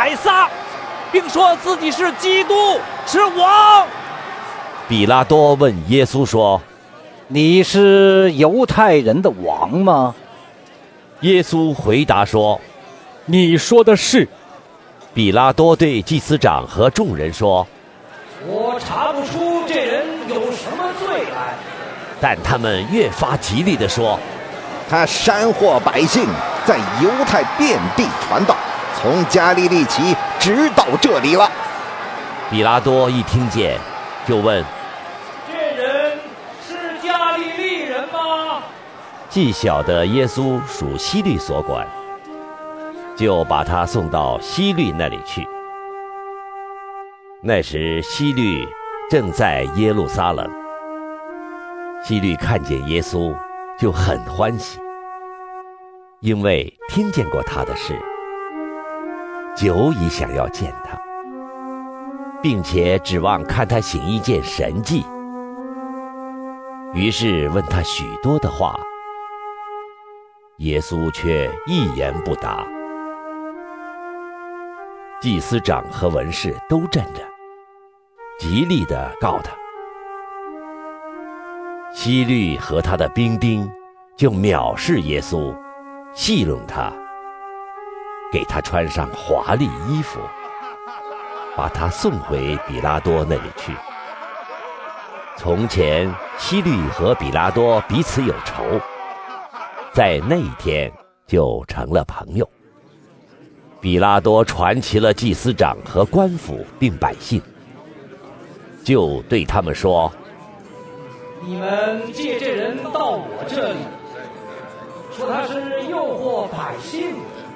凯撒，并说自己是基督，是王。 比拉多问耶稣说： 你是犹太人的王吗？ 耶稣回答说： 你说的是。 比拉多对祭司长和众人说： 我查不出这人有什么罪来。 但他们越发极力地说： 他煽惑百姓，在犹太遍地传道，从加利利起直到这里了。 比拉多一听见，就问： 这人是加利利人吗？ 既晓得耶稣属希律所管，就把他送到希律那里去。那时希律正在耶路撒冷。希律看见耶稣，就很欢喜，因为听见过他的事，久已想要见他，并且指望看他行一件神迹。于是问他许多的话，耶稣却一言不答。祭司长和文士都站着，极力地告他。希律和他的兵丁就藐视耶稣，戏弄他，给他穿上华丽衣服，把他送回比拉多那里去。从前希律和比拉多彼此有仇，在那一天就成了朋友。比拉多传齐了祭司长和官府并百姓，就对他们说： 你们借这人到我这里，说他是诱惑百姓。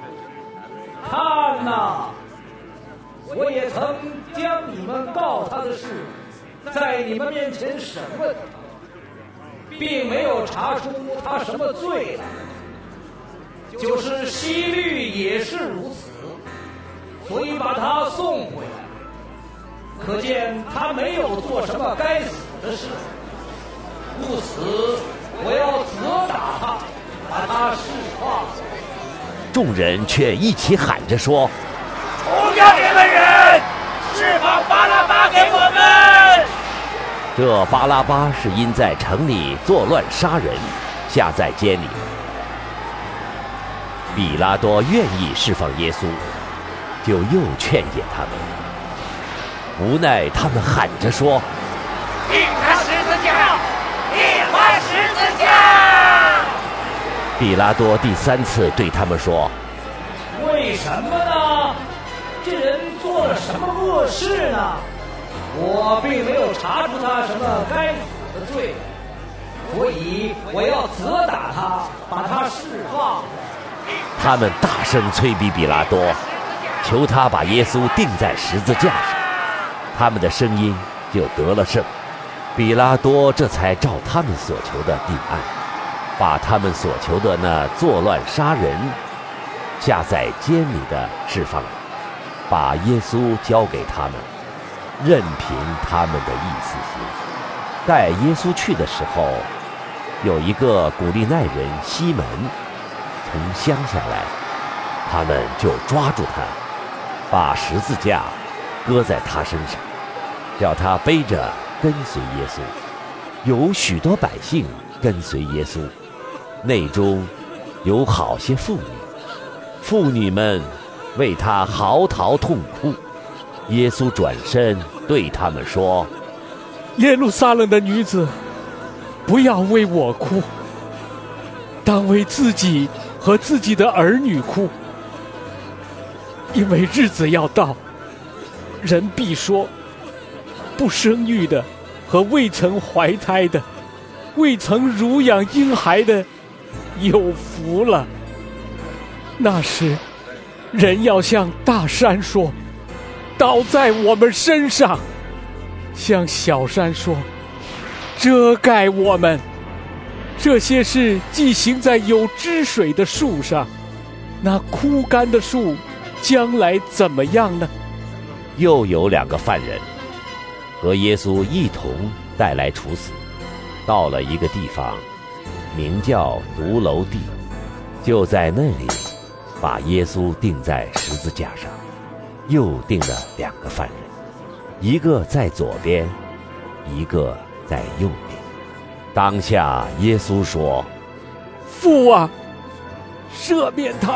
看哪，我也曾将你们告他的事在你们面前审问，并没有查出他什么罪来。就是希律也是如此，所以把他送回来。可见他没有做什么该死的事，故此我要责打他，把他释放。 众人却一起喊着说： 除掉这个人，释放巴拉巴给我们。 这巴拉巴是因在城里作乱杀人，下在监里。比拉多愿意释放耶稣，就又劝解他们，无奈他们喊着说： 钉他十字架，钉他十字架。 比拉多第三次对他们说： 为什么呢？这人做了什么恶事呢？我并没有查出他什么该死的罪，所以我要责打他，把他释放。 他们大声催逼比拉多，求他把耶稣钉在十字架上。他们的声音就得了胜。比拉多这才照他们所求的定案，把他们所求的那作乱杀人、下在监里的释放了，把耶稣交给他们，任凭他们的意思行。带耶稣去的时候，有一个古利奈人西门从乡下来，他们就抓住他，把十字架搁在他身上，叫他背着跟随耶稣。有许多百姓跟随耶稣，内中有好些妇女，妇女们为他嚎啕痛哭。耶稣转身对他们说： 耶路撒冷的女子，不要为我哭，当为自己和自己的儿女哭，因为日子要到，人必说，不生育的和未曾怀胎的，未曾乳养婴孩的，有福了。那时，人要向大山说，倒在我们身上，向小山说，遮盖我们。这些事既行在有汁水的树上，那枯干的树将来怎么样呢？ 又有2个犯人和耶稣一同带来处死，到了一个地方，名叫独楼地，就在那里把耶稣钉在十字架上。 又定了2个犯人，一个在左边，一个在右边。当下耶稣说： 父啊，赦免他